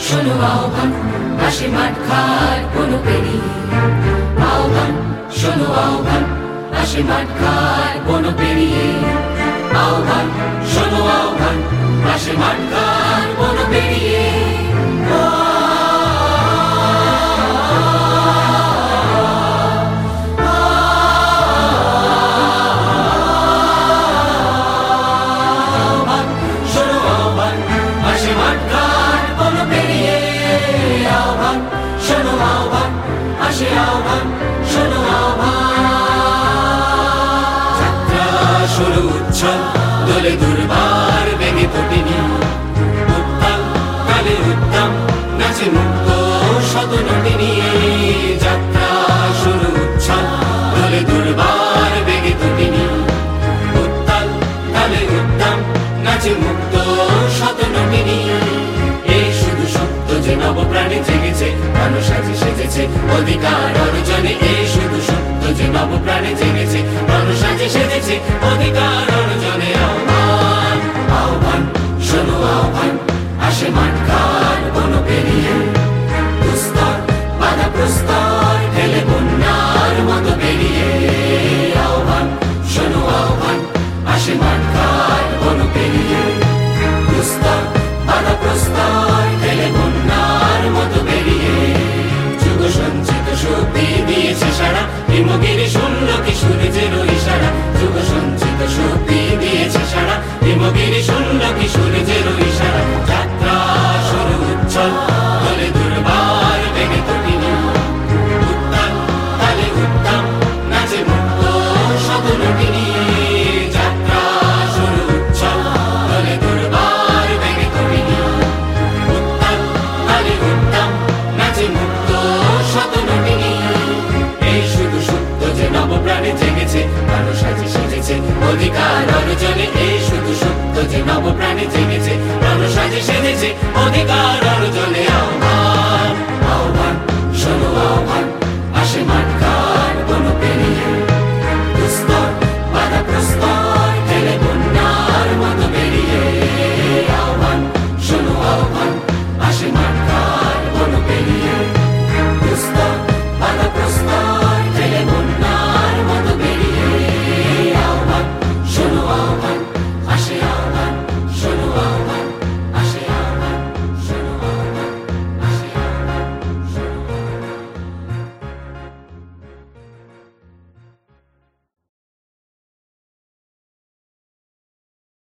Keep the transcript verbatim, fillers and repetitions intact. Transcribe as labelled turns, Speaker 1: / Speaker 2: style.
Speaker 1: শোনো আহ্বান আসে মাঠ ঘাট বন পেরিয়ে। আহ্বান শোনো আহ্বান আসে মাঠ ঘাট বন পেরিয়ে। আহ্বান শোনো আহ্বান আসে মাঠ ঘাট বন পেরিয়ে। শুরু উচ্ছল দোলে দুর্বার বেগে তটিনী। উত্তাল কালে উদ্দাম নাচে মুক্ত শত নটিনী। যাত্রা শুরু উচ্ছল দোলে দুর্বার বেগে তটিনী। উত্তাল কালে উদ্দাম নাচে মুক্ত শত নটিনী। এই শুধু সত্য যে নবপ্রাণে জেগেছে, মানুষ সাজে সেজেছে অধিকার অর্জনে। এই শুধু সত্য যে নবপ্রাণে জেগেছে, মানুষ সাজে সেজেছে অধিকার অর্জনে। আহ্বান আহ্বান শোনো আহ্বান আসে মাঠ ঘাট বন পেরিয়ে। দুস্তর বাধা প্রস্তর ঠেলে বন্যার মতো বেরিয়ে। আহ্বান শোনো আহ্বান আসে মাঠ ঘাট বন পেরিয়ে। দুস্তর বাধা প্রস্তর ঠেলে বন্যার মতো বেরিয়ে। যুগ সঞ্চিত শক্তি দিয়েছে সারা, হিমগিরি শুনল কি সূর্যের ইশারা। যুগ সঞ্চিত শক্তি দিয়েছে সারা, হিমগিরি শুনল কি সূর্যের